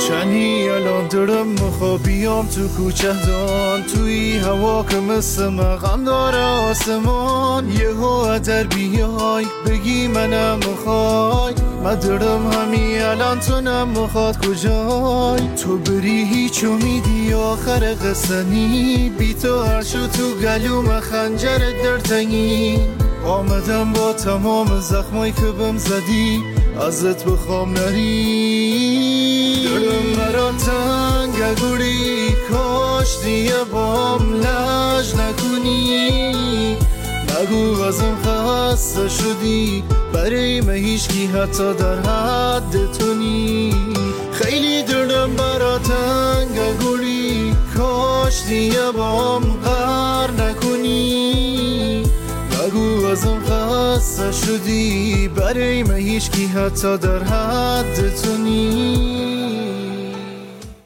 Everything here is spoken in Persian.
چنی الان دارم میخوام بیام تو کوچه دان، توی هوا که مثل مقام داره آسمان. یهو در بیای بگی منم میخوای، من دارم همین الان تو نمیخواد کجای. تو بری هیچ امیدی آخر قصه نی، بی تو هرشو تو گلوم خنجرت در تنگی. آمدم با تمام زخمایی که بهم زدی ازت بخوام نری. دلم مرا تنگ گوری، کاش دیگه بام لج نکنی. نگو ازم خسته شدی، برای من هیچکی حتی در حد تو نی. خیلی دلم برا تنگ گوری، کاش دیگه بام غر نکنی. نگو ازم خسته شدی، برای من هیچکی حتی در حد